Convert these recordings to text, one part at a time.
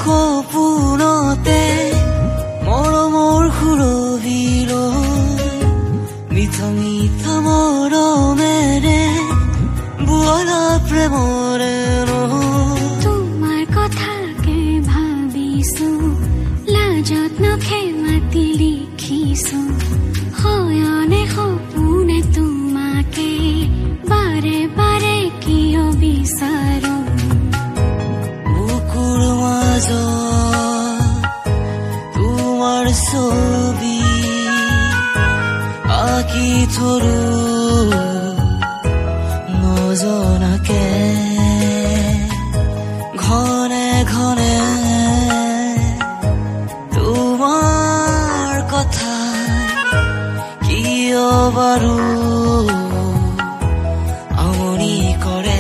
সপোনতে মৰমৰ সুৰভিলৈ মিঠা মিঠা মৰমেৰে বোৱালা প্ৰেমৰে তোমাৰ কথাকে ভাবিছো লাজত নখে মাতি লিখিছো হয়নে সপোনে তোমাকে বাৰে বাৰে কিয় বিচাৰো বুকুৰ মাজত তোমাৰ ছবি আঁকি থলো নজনাকে ঘনে ঘনে তোমাৰ কথা কিয় বাৰু আমনি কৰে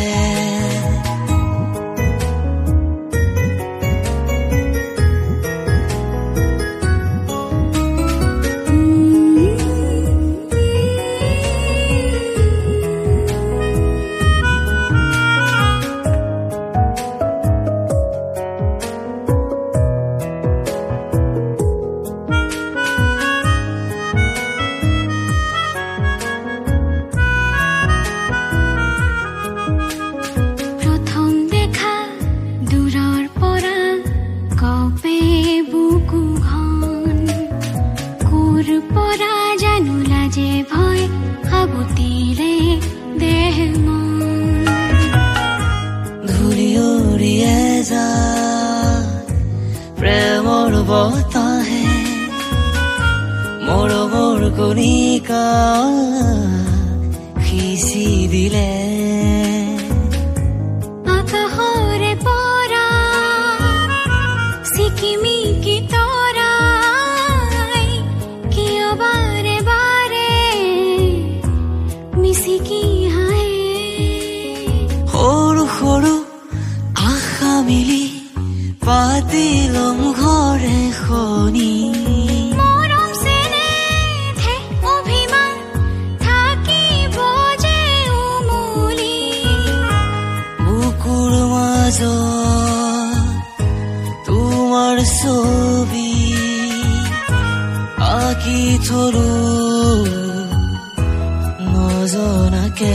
প্ৰেমৰ বতাহে মৰমৰ কণিকা সিঁচি দিলে আকাশৰে পৰা চিকিমিকি তৰাই কিয় বাৰে বাৰে মিচিকি হাঁহে সৰু সৰু আশা মিলি পাতিলম ঘৰে খনি মৰম চেনেহে অভিমান থাকিব যে উমলি বুকুৰ মাজত তোমাৰ ছবি আঁকি থলো নজনাকে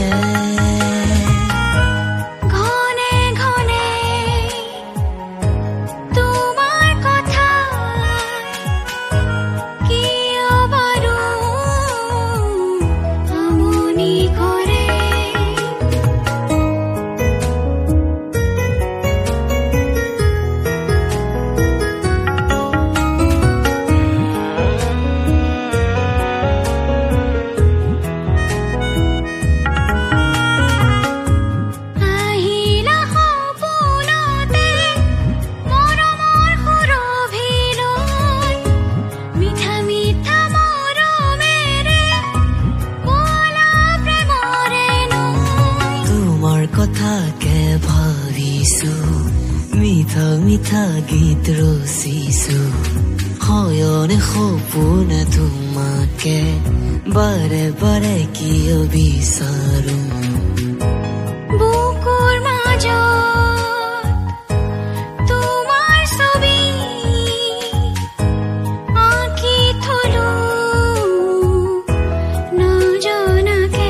কথাকে ভাবিছো মিঠা মিঠা গীত ৰচিছো হয়নে সপোনে তোমাকে বাৰে বাৰে কিয় বিচাৰো বুকুৰ মাজত তোমাৰ ছবি আঁকি থলো নজনাকে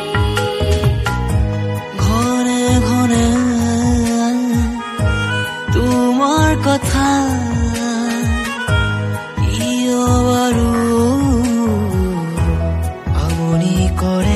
তোমাৰ কথা কিয় বাৰু আমনি কৰে